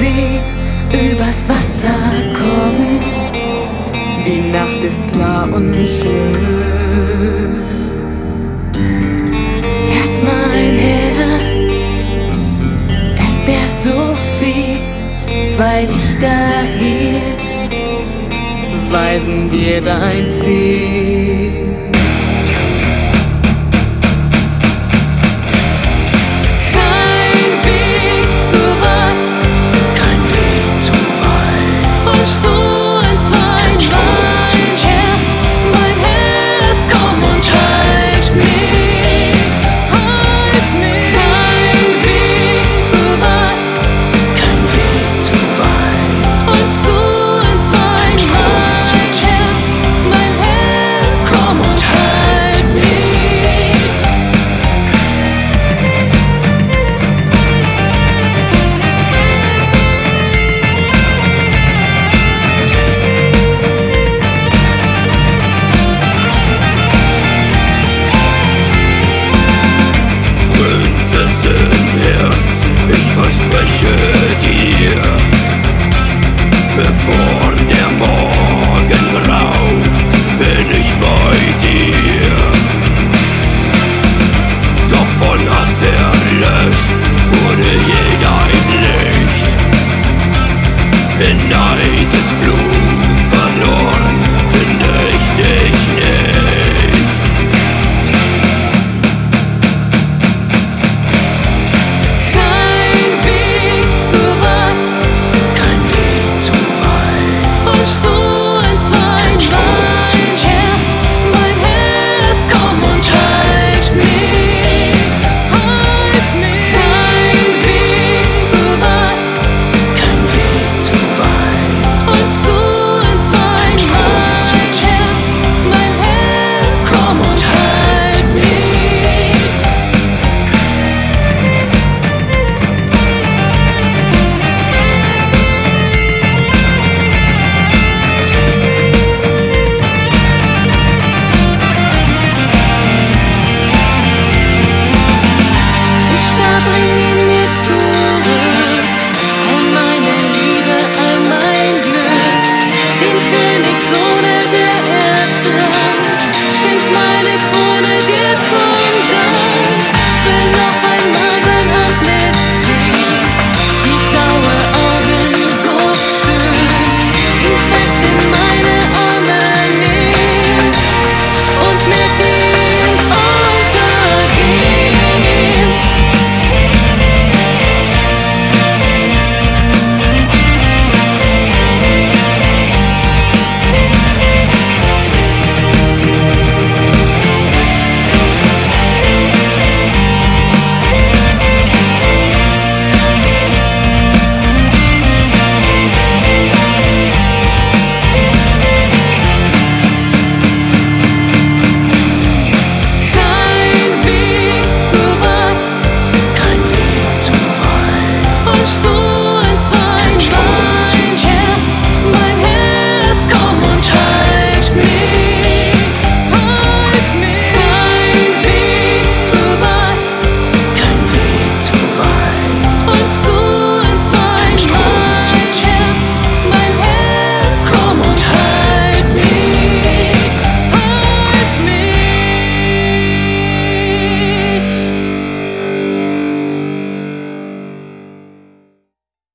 sie übers Wasser kommen. Die Nacht ist klar und schön. Herz, mein Herz, entbehr so viel. Zwei Lichter hier weisen dir dein Ziel. Herz, ich verspreche dir, bevor der Morgen graut, bin ich bei dir. Doch von Hass erlöscht wurde jeder ein Licht in eises Flut.